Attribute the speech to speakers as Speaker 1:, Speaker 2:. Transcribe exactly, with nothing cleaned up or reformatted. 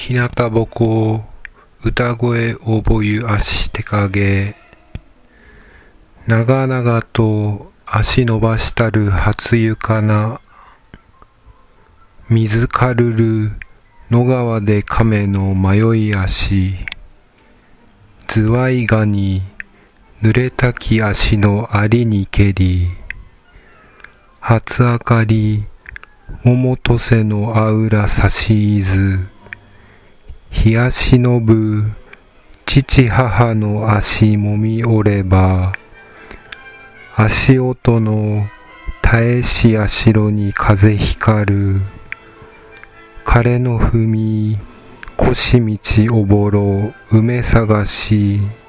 Speaker 1: ひなたぼこ歌声覚ゆ足手影長々と足伸ばしたる初ゆかな水かるる野川で亀の迷い足ズワイガニ濡れたき足のありにけり初明かり桃とせのあうらさしいず冷やしのぶ父母の足もみおれば足音の耐えしやしろに風光る枯れの踏み腰道おぼろ梅探し